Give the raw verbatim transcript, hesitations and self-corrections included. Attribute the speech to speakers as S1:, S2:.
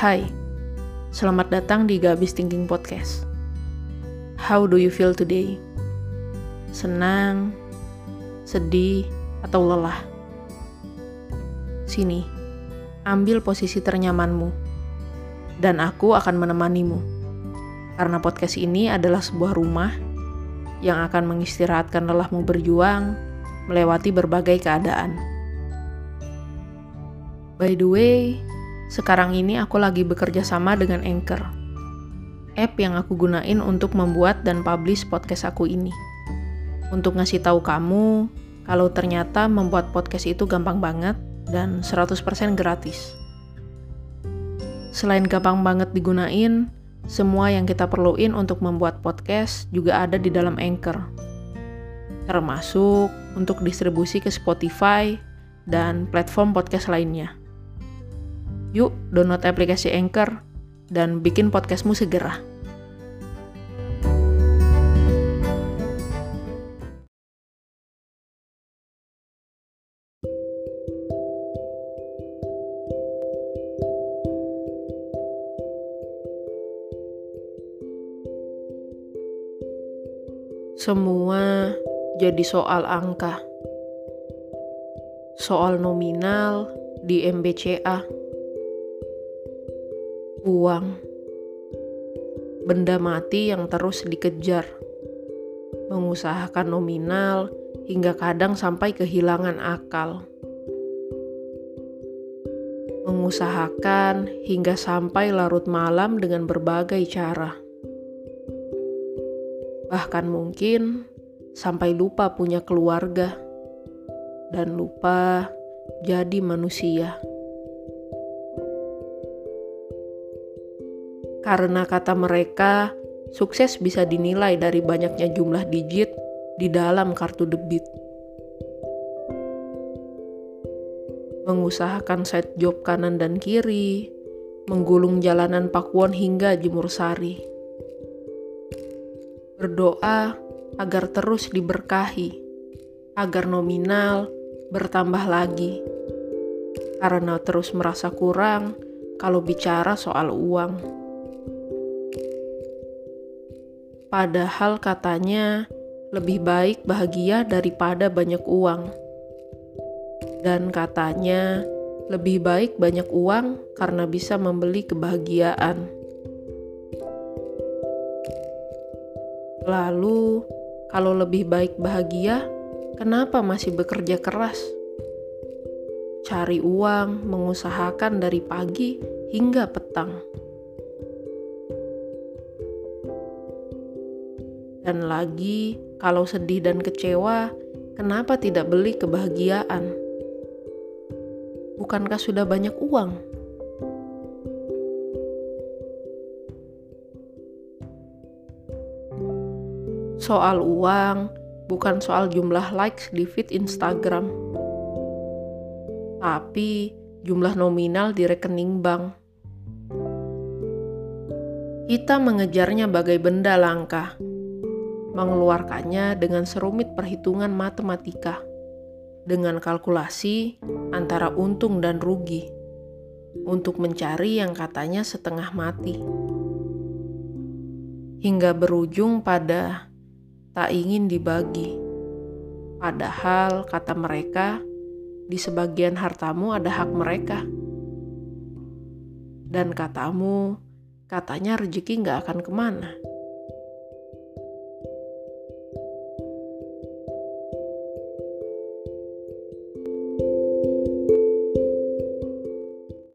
S1: Hai, selamat datang di Gabis Thinking Podcast. How do you feel today? Senang, sedih, atau lelah? Sini, ambil posisi ternyamanmu, dan aku akan menemanimu. Karena podcast ini adalah sebuah rumah yang akan mengistirahatkan lelahmu berjuang melewati berbagai keadaan. By the way, sekarang ini aku lagi bekerja sama dengan Anchor, app yang aku gunain untuk membuat dan publish podcast aku ini. Untuk ngasih tahu kamu kalau ternyata membuat podcast itu gampang banget dan seratus persen gratis. Selain gampang banget digunain, semua yang kita perluin untuk membuat podcast juga ada di dalam Anchor. Termasuk untuk distribusi ke Spotify dan platform podcast lainnya. Yuk, download aplikasi Anchor dan bikin podcastmu segera. Semua jadi soal angka. Soal nominal di M B C A. Uang, benda mati yang terus dikejar, mengusahakan nominal hingga kadang sampai kehilangan akal, mengusahakan hingga sampai larut malam dengan berbagai cara, bahkan mungkin sampai lupa punya keluarga dan lupa jadi manusia. Karena kata mereka, sukses bisa dinilai dari banyaknya jumlah digit di dalam kartu debit. Mengusahakan side job kanan dan kiri, menggulung jalanan Pakuwon hingga Jemur Sari. Berdoa agar terus diberkahi, agar nominal bertambah lagi. Karena terus merasa kurang kalau bicara soal uang. Padahal katanya lebih baik bahagia daripada banyak uang. Dan katanya lebih baik banyak uang karena bisa membeli kebahagiaan. Lalu, kalau lebih baik bahagia, kenapa masih bekerja keras? Cari uang, mengusahakan dari pagi hingga petang. Dan lagi, kalau sedih dan kecewa, kenapa tidak beli kebahagiaan? Bukankah sudah banyak uang? Soal uang, bukan soal jumlah likes di feed Instagram, tapi jumlah nominal di rekening bank. Kita mengejarnya bagai benda langka, mengeluarkannya dengan serumit perhitungan matematika, dengan kalkulasi antara untung dan rugi, untuk mencari yang katanya setengah mati. Hingga berujung pada tak ingin dibagi. Padahal kata mereka, di sebagian hartamu ada hak mereka. Dan katamu, katanya rezeki gak akan kemana.